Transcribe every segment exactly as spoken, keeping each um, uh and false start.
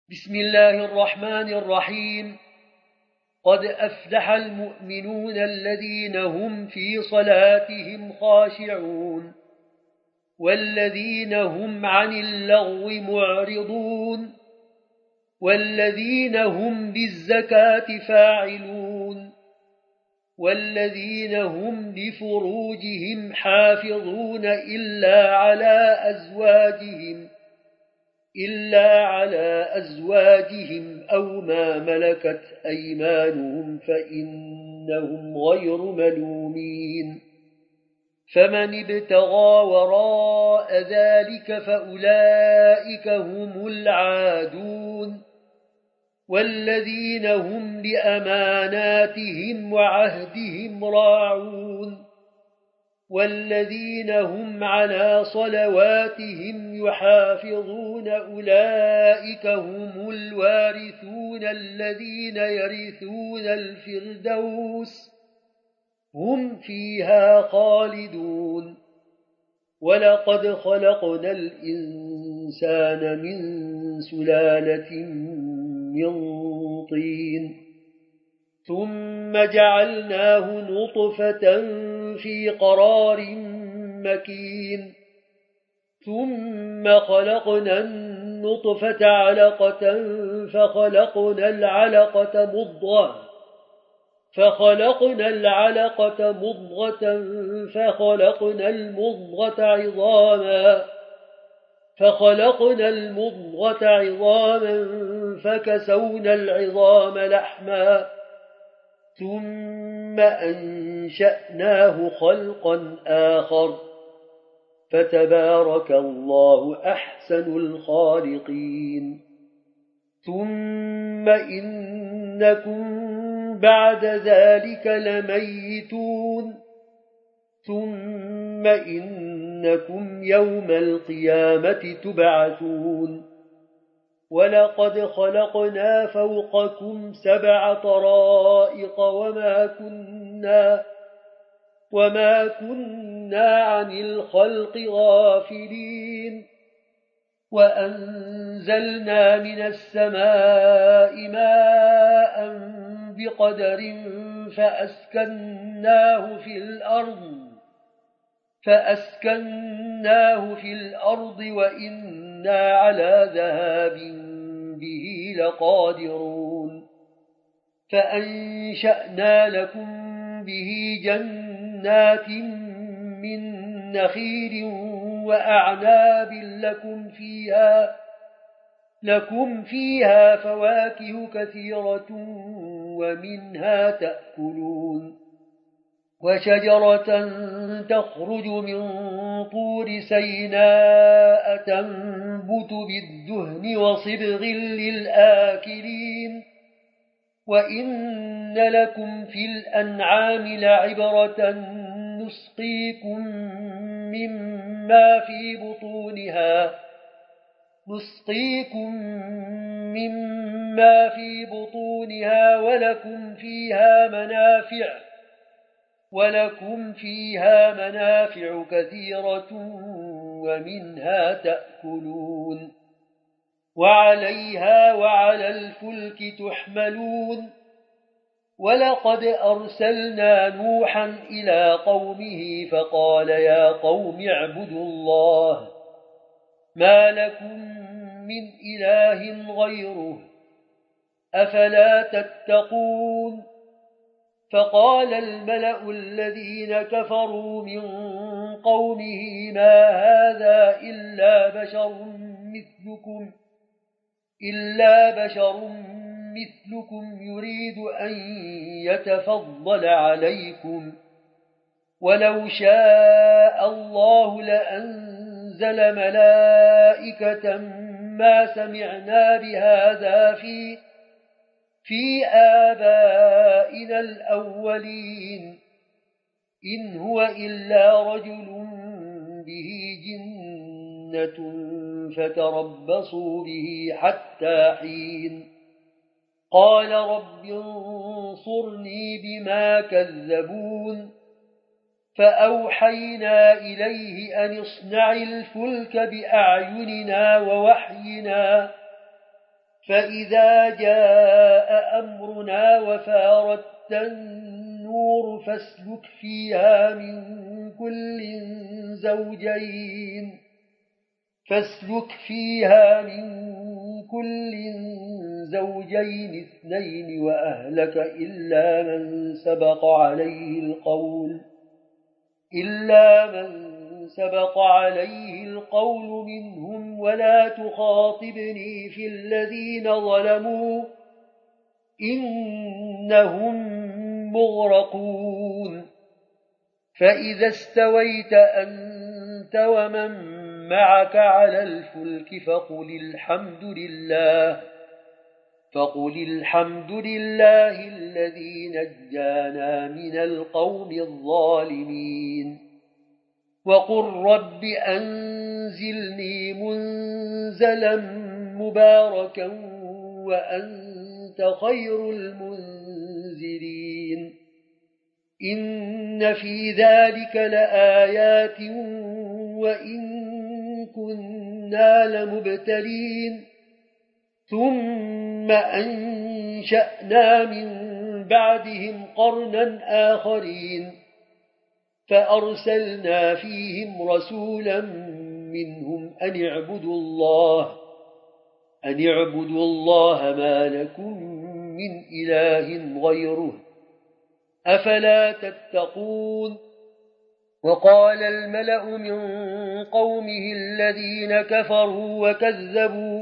بسم الله الرحمن الرحيم. قد أفلح المؤمنون الذين هم في صلاتهم خاشعون والذين هم عن اللغو معرضون والذين هم بالزكاة فاعلون والذين هم لفروجهم حافظون إلا على أزواجهم إلا على أزواجهم أو ما ملكت أيمانهم فإنهم غير ملومين. فمن ابتغى وراء ذلك فأولئك هم العادون والذين هم لأماناتهم وعهدهم راعون والذين هم على صلواتهم يحافظون أولئك هم الوارثون الذين يرثون الفردوس هم فيها خالدون. ولقد خلقنا الإنسان من سلالة من طين ثم جعلناه نطفة في قرار مكين ثم خلقنا النطفة علقة فخلقنا العلقة مضغة فخلقنا العلقة مضغة فخلقنا المضغة عظاما فخلقنا المضغة عظاما فكسونا العظام لحما ثم أنشأناه خلقا آخر فتبارك الله أحسن الخالقين. ثم إنكم بعد ذلك لميتون ثم إنكم يوم القيامة تبعثون. ولقد خلقنا فوقكم سبع طرائق وما كنا وما كنا عن الخلق غافلين وأنزلنا من السماء ماء بقدر فأسكناه في الأرض فأسكناه في الأرض وإنا على ذهاب به لقادرون. فأنشأنا لكم به جنات من نخيل وأعناب لكم فيها لكم فيها فواكه كثيرة ومنها تأكلون. وشجرة تخرج من طور سيناء تنبت بالدهن وصبغ للآكلين. وإن لكم في الأنعام لعبرة نسقيكم مما في بطونها نسقيكم مما في بطونها ولكم فيها منافع ولكم فيها منافع كثيرة ومنها تأكلون وعليها وعلى الفلك تحملون. ولقد أرسلنا نوحا إلى قومه فقال يا قوم اعبدوا الله ما لكم من إله غيره أفلا تتقون. فقال الملأ الذين كفروا من قومه ما هذا إلا بشر مثلكم إلا بشر مثلكم يريد أن يتفضل عليكم ولو شاء الله لأنزل ملائكة ما سمعنا بهذا في في آبائنا الأولين إن هو إلا رجل به جنة فتربصوا به حتى حين. قال رب انصرني بما كذبون. فأوحينا إليه أن اصنع الفلك بأعيننا ووحينا فإذا جاء أمرنا وفارت النور فاسلك فيها من كل زوجين فاسلك فيها من كل زوجين اثنين وأهلك إلا من سبق عليه القول إلا من سبق عليه القول منهم ولا تخاطبني في الذين ظلموا إنهم مغرقون فإذا استويت أنت ومن معك على الفلك فقل الحمد لله فقل الحمد لله الذي نجانا من القوم الظالمين وقل رب أنزلني منزلا مباركا وأنت خير المنزلين إن في ذلك لآيات وإن كنا لمبتلين ثم أنشأنا من بعدهم قرنا آخرين فأرسلنا فيهم رسولا منهم أن اعبدوا الله أن اعبدوا الله ما لكم من إله غيره أفلا تتقون وقال الملأ من قومه الذين كفروا وكذبوا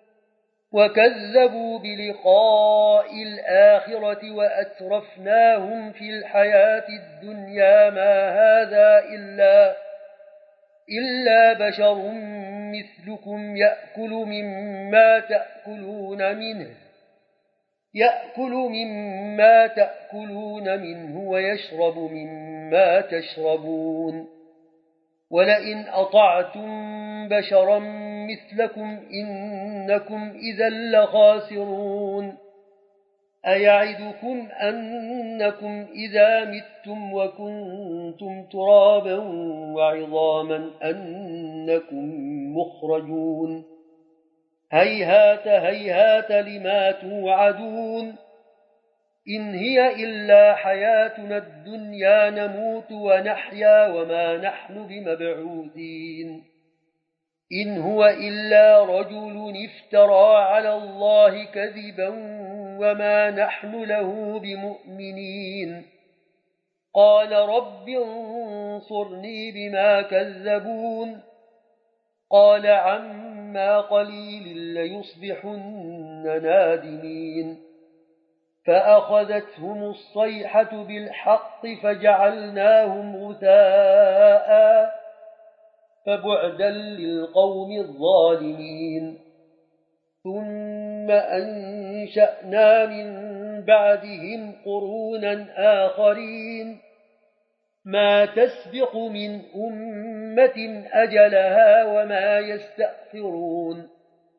وكذبوا بلقاء الآخرة وأترفناهم في الحياة الدنيا ما هذا إلا, إلا بشر مثلكم يأكل مما تأكلون منه يأكل مما تأكلون منه ويشرب مما تشربون ولئن أطعتم بشرا مثلكم إنكم إذا لخاسرون أيعدكم أنكم إذا متم وكنتم ترابا وعظاما أنكم مخرجون هيهات هيهات لما توعدون إن هي إلا حياتنا الدنيا نموت ونحيا وما نحن بمبعوثين إن هو إلا رجل افترى على الله كذبا وما نحن له بمؤمنين قال رب انصرني بما كذبون قال عما قليل ليصبحن نادمين فأخذتهم الصيحة بالحق فجعلناهم غثاء فبعدا للقوم الظالمين ثم أنشأنا من بعدهم قرونا آخرين ما تسبق من أمة أجلها وما يستأخرون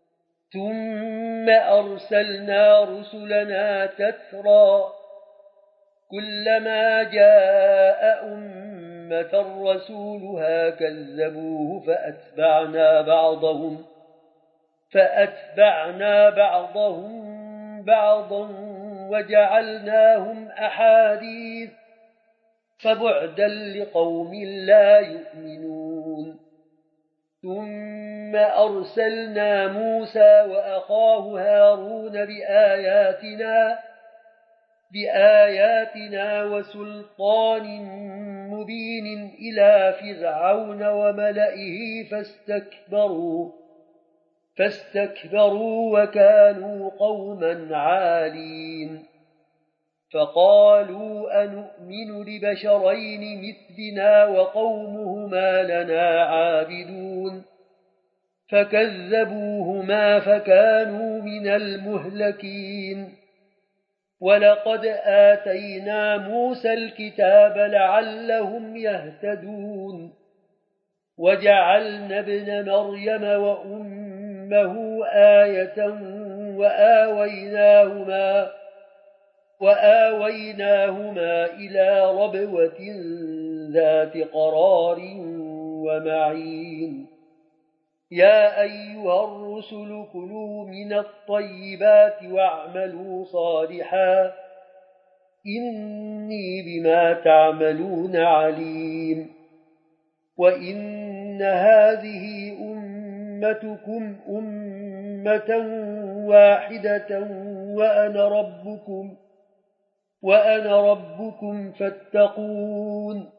ثم أرسلنا رسلنا تترى كلما جاء أمة رسولها كذبوه فأتبعنا بعضهم فأتبعنا بعضهم بعضا وجعلناهم أحاديث فبعدا لقوم لا يؤمنون ثم أرسلنا موسى وأخاه هارون بآياتنا بآياتنا وسلطان مبين إلى فرعون وملئه فاستكبروا فاستكبروا وكانوا قوما عالين فقالوا أنؤمن لبشرين مثلنا وقومهما لنا عابدون فكذبوهما فكانوا من المهلكين ولقد آتينا موسى الكتاب لعلهم يهتدون وجعلنا ابن مريم وأمه آية وآويناهما وآويناهما إلى ربوة ذات قرار ومعين يا أيها الرسل كلوا من الطيبات واعملوا صالحا إني بما تعملون عليم وإن هذه أمتكم أمة واحدة وأنا ربكم وأنا ربكم فاتقون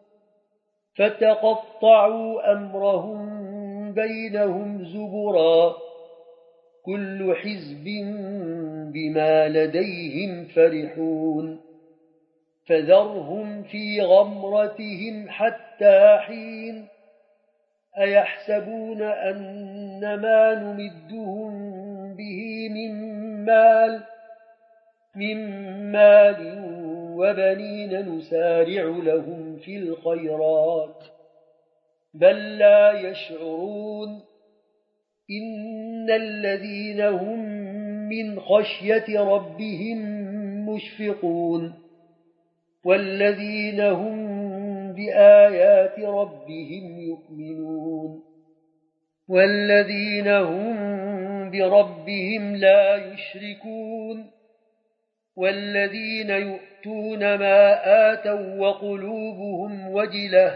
فتقطعوا أمرهم بينهم زبرا كل حزب بما لديهم فرحون فذرهم في غمرتهم حتى حين أيحسبون أن ما نمدهم به من مال من مال وبنين نسارع لهم في الخيرات بل لا يشعرون إن الذين هم من خشية ربهم مشفقون والذين هم بآيات ربهم يؤمنون والذين هم بربهم لا يشركون والذين يؤتون ما آتوا وقلوبهم وجلة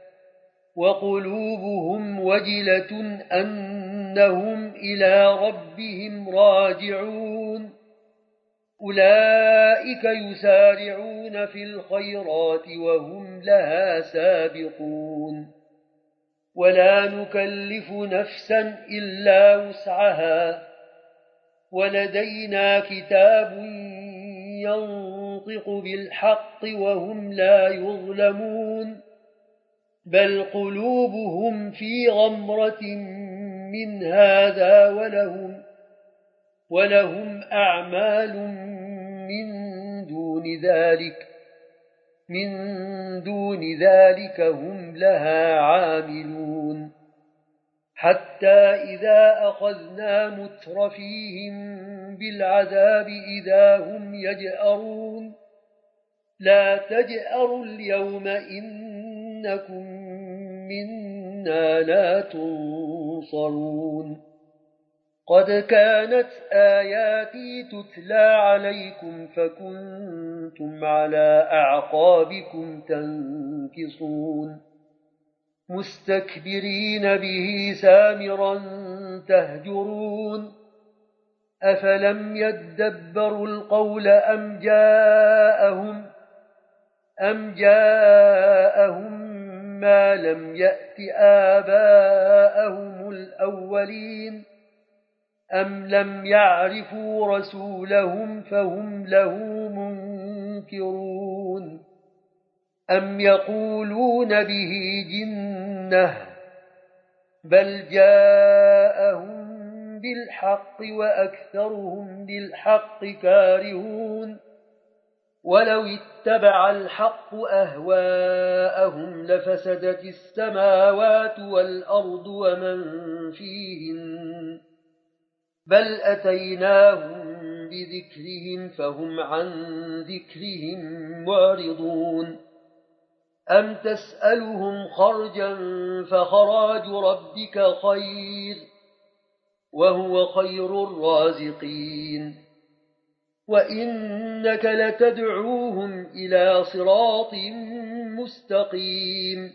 وقلوبهم وجلة أنهم إلى ربهم راجعون أولئك يسارعون في الخيرات وهم لها سابقون ولا نكلف نفسا إلا وسعها ولدينا كتاب ينطق بالحق وهم لا يظلمون بل قلوبهم في غمرة من هذا ولهم ولهم أعمال من دون ذلك من دون ذلك هم لها عاملون حتى إذا أخذنا مترفيهم بالعذاب إذا هم يجأرون لا تجأروا اليوم إنكم منا لا تنصرون قد كانت آياتي تتلى عليكم فكنتم على أعقابكم تنكصون مستكبرين به سامرا تهجرون أفلم يدبروا القول أم جاءهم أم جاءهم ما لم يأت آباءهم الأولين أم لم يعرفوا رسولهم فهم له منكرون أم يقولون به جنة بل جاءهم بالحق وأكثرهم بالحق كارهون ولو اتبع الحق أهواءهم لفسدت السماوات والأرض ومن فيهن بل أتيناهم بذكرهم فهم عن ذكرهم معرضون أم تسألهم خرجا فخراج ربك خير وهو خير الرازقين وإنك لتدعوهم إلى صراط مستقيم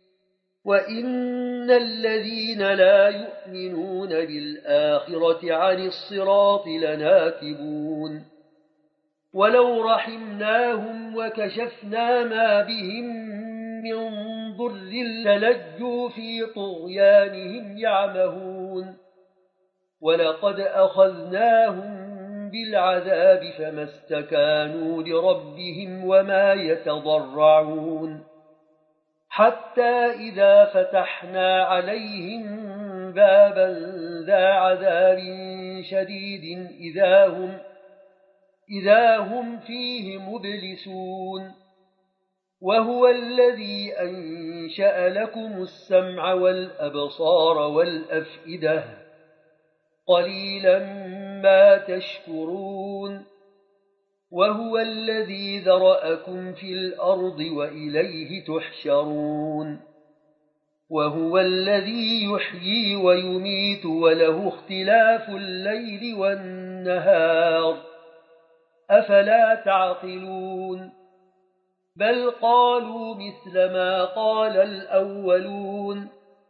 وإن الذين لا يؤمنون بالآخرة عن الصراط لناكبون ولو رحمناهم وكشفنا ما بهم من ضر للجوا في طغيانهم يعمهون ولقد أخذناهم بالعذاب فما استكانوا لربهم وما يتضرعون حتى إذا فتحنا عليهم بابا ذا عذاب شديد إذا هم, إذا هم فيه مبلسون وهو الذي أنشأ لكم السمع والأبصار والأفئدة قليلا ما تشكرون وهو الذي ذرأكم في الأرض وإليه تحشرون وهو الذي يحيي ويميت وله اختلاف الليل والنهار أفلا تعقلون بل قالوا مثل ما قال الأولون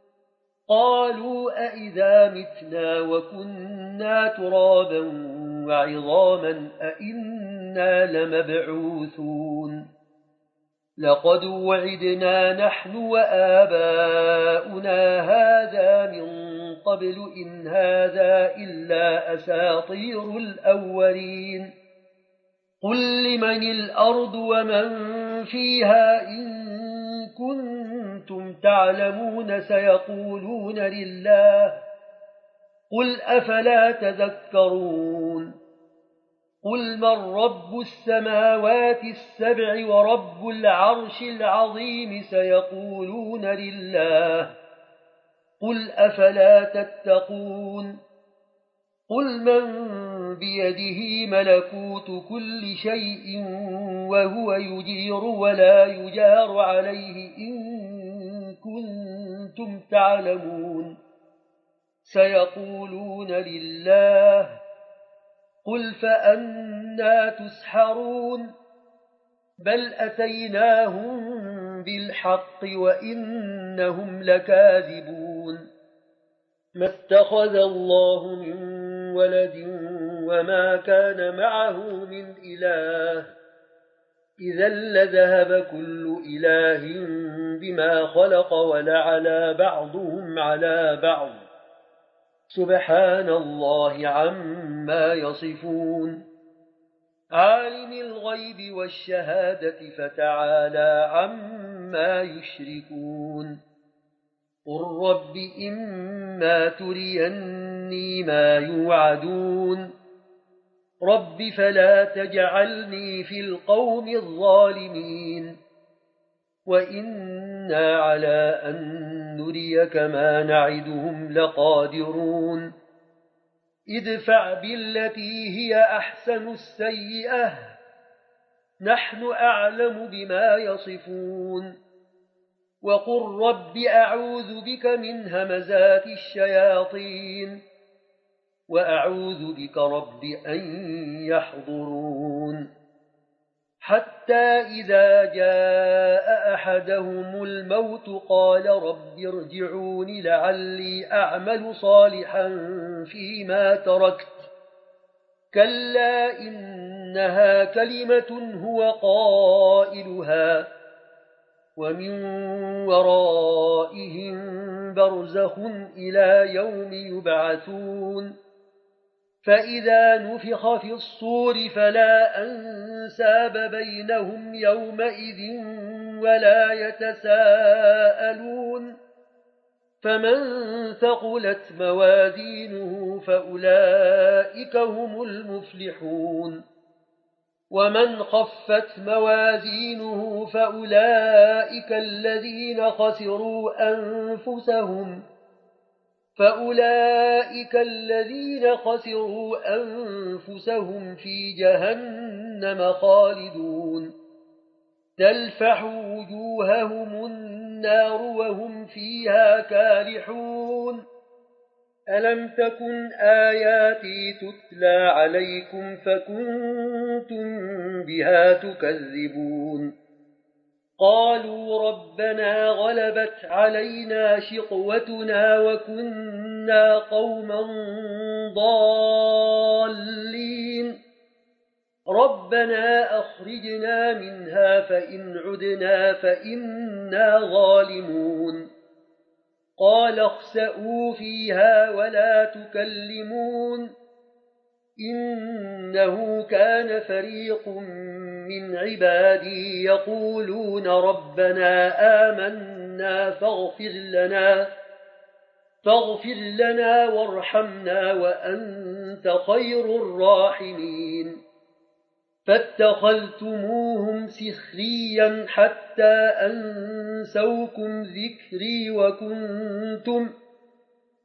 قالوا أئذا متنا وكنا ترابا وعظاما أئنا لمبعوثون لقد وعدنا نحن وآباؤنا هذا من قبل إن هذا إلا أساطير الأولين قل لمن الأرض ومن فيها إن كنتم تعلمون سيقولون لله قل أفلا تذكرون قل من رب السماوات السبع ورب العرش العظيم سيقولون لله قل أفلا تتقون قل من بيده ملكوت كل شيء وهو يجير ولا يجار عليه إن كنتم تعلمون سيقولون لله قل فأنى تسحرون بل أتيناهم بالحق وإنهم لكاذبون ما اتخذ الله من ولد وما كان معه من إله إذا لذهب كل إله بما خلق ولعلى بعضهم على بعض سبحان الله عما يصفون عالم الغيب والشهادة فتعالى عما يشركون قل رب إما تريني ما يوعدون رب فلا تجعلني في القوم الظالمين وإنا على أن نريك ما نعدهم لقادرون ادفع بالتي هي أحسن السيئة نحن أعلم بما يصفون وقل رب أعوذ بك من همزات الشياطين وأعوذ بك رب أن يحضرون حتى إذا جاء أحدهم الموت قال رب ارجعون لعلي أعمل صالحا فيما تركت كلا إنها كلمة هو قائلها ومن ورائهم برزخ إلى يوم يبعثون فإذا نفخ في الصور فلا أنساب بينهم يومئذ ولا يتساءلون فمن ثقلت موازينه فأولئك هم المفلحون ومن خفت موازينه فأولئك الذين خسروا أنفسهم فأولئك الذين خسروا أنفسهم في جهنم خالدون تلفح وجوههم النار وهم فيها كالحون ألم تكن آياتي تتلى عليكم فكنتم بها تكذبون قالوا ربنا غلبت علينا شقوتنا وكنا قوما ضالين ربنا أخرجنا منها فإن عدنا فإنا ظالمون قال اخسئوا فيها ولا تكلمون إنه كان فريق من عبادي يقولون ربنا آمنا فاغفر لنا فاغفر لنا وارحمنا وأنت خير الراحمين فاتخذتموهم سخريا حتى أنسوكم ذكري وكنتم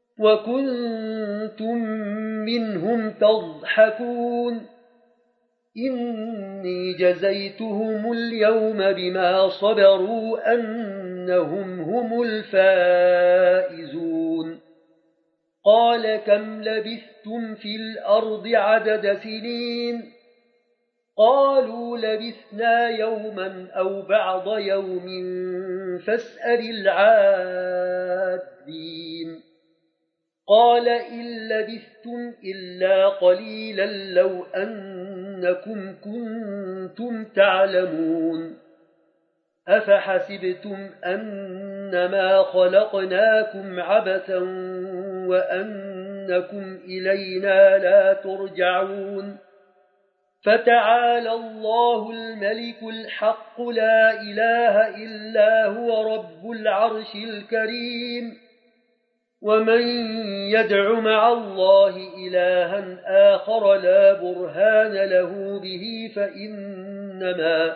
وكنتم منهم تضحكون إني جزيتهم اليوم بما صبروا أنهم هم الفائزون قال كم لبثتم في الأرض عدد سنين قالوا لبثنا يوما أو بعض يوم فاسأل العادين قال إن لبثتم إلا قليلا لو أنكم كنتم تعلمون أفحسبتم أنما خلقناكم عبثا وأنكم إلينا لا ترجعون فتعالى الله الملك الحق لا إله إلا هو رب العرش الكريم ومن يدع مع الله إلها آخر لا برهان له به فإنما,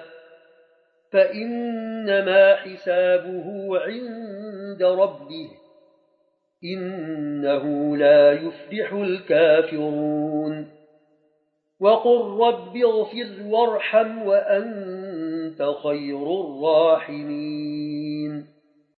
فإنما حسابه عند ربه إنه لا يفلح الكافرون وقل رب اغفر وارحم وأنت خير الراحمين